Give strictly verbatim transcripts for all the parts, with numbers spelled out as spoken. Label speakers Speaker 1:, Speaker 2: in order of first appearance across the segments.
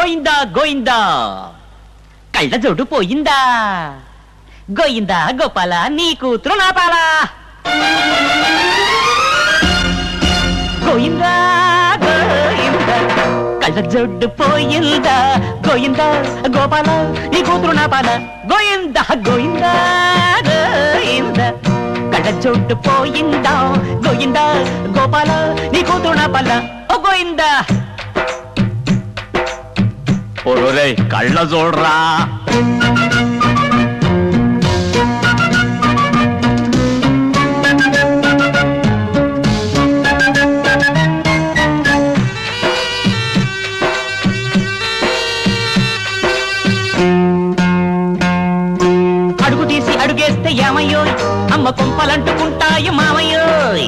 Speaker 1: గోయిందా గోయిందా కళ్ళ జోడు పోయిందా గోయిందా గోపాల నీ కూతురు నా పాల గోయిందా గోయిందా కళ్ళ జోడు పోయిందా గోయిందా గోపాల నీ కూతురు నా పాల గోయిందా గోయిందా గోయిందా కళ్ళ జోడు పోయిందా గోయిందా గోపాల నీ కూతురు నా పాల ఓ గోయిందా ఓరే కళ్ళ చూడరా అడుగు తీసి అడుగేస్తే ఏమయ్యో అమ్మ కొంపలంటుకుంటాయి మామయ్యో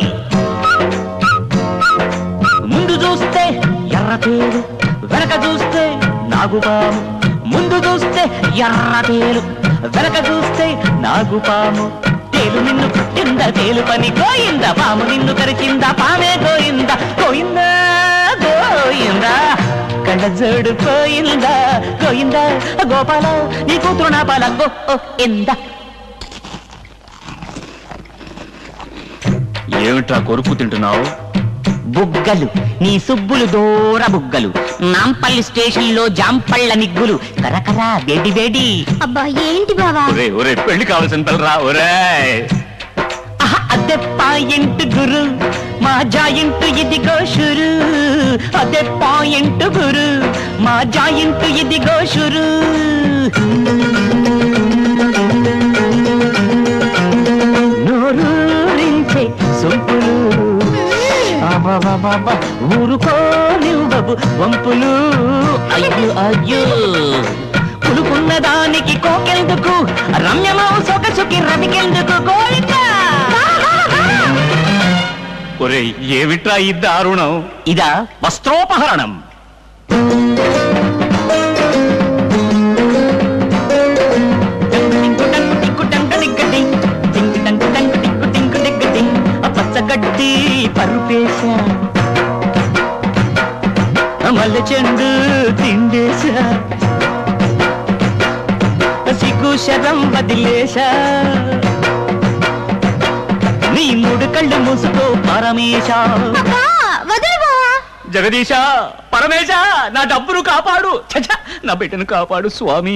Speaker 1: ముందు చూస్తే ఎర్ర పేరు వెనక చూస్తే నాగుపాము ముందు చూస్తే ఎర్ర తేలు వెనక చూస్తే నాగుపాము తేలు నిన్ను పుట్టిందా తేలు పని గోయిందా పాము నిన్ను కరిచిందా పామే గోయిందా గోయిందా గోయిందా కళ్ళ జోడు పోయిందా గోయిందా గోపాల నీ కూతురు నా పాల గో ఎందా ఏమిటా కొరుకు తింటున్నావు బుగ్గలు నీ సుబ్బులు దూర బుగ్గలు నాంపల్లి స్టేషన్ లో జాంపళ్ళ నిగ్గులు కరకరా వేడి వేడి
Speaker 2: అబ్బా ఏంటి బావా
Speaker 1: ఒరే ఒరే పెళ్లి కావాల్సిన తలరా ఒరే అదే పాయింట్ గురు మా జాయింట్ ఇదిగో షురు అదే పాయింట్ గురు మా జాయింట్ ఇదిగో షురు నోరూరించే సొంపులు ఊరుకోనివ్వవు వంపులు అయ్యో అయ్యో పులుకున్న దానికి కోకెందుకు రమ్యమో సొగసుకి రవికెందుకు గోయిందా ఒరే ఏమిట్రా ఈ దారుణం ఇదా వస్త్రోపహరణం పచ్చగడ్డి పరుపేశా మల్లె చెండు తిండేశా సిగ్గు శరం వదిలేశా నీ మూడు కళ్ళు మూసుకో పరమేశ జగదీశ పరమేశ నా డబ్బును కాపాడు చచ్చ నా బిడ్డను కాపాడు స్వామి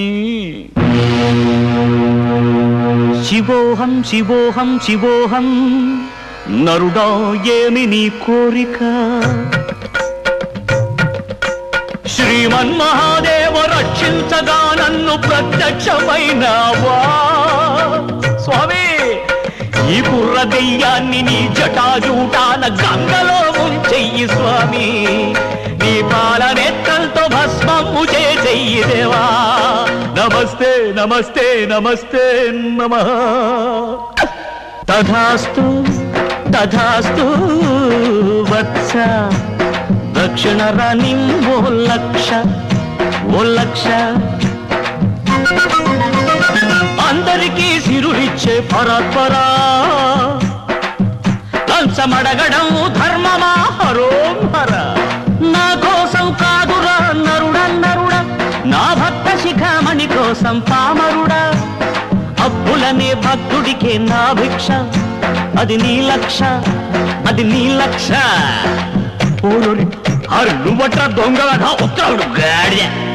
Speaker 1: శివోహం శివోహం శివోహం నరుడా ఏమి నీ కోరిక శ్రీమన్మహాదేవ రక్షించగా నన్ను ప్రత్యక్షమైనవా స్వామి ఈ బుర్ర దెయ్యాన్ని నీ జటాజూటాన గంగలో ఉంచెయ్యి స్వామి నీ పాలనెత్తలతో భస్మము చేసెయ్యి దేవా నమస్తే నమస్తే నమస్తే నమః తథాస్తు తథాస్తు వత్స దక్షిణ రాణి ఓ లక్ష ఓ లక్ష అందరికీ సిరులిచ్చే పరాత్పరా లంచమడగడం ధర్మమా హరోం హర నా కోసం కాదురా నరుడ నరుడ నా భక్త శిఖామణి కోసం పామరుడా అబ్బులనే భక్తుడికే నా భిక్ష అది నీ లక్ష అది నీ లక్ష హరు నువ్వట్రా దొంగ ఉత్తరాడు గాడిద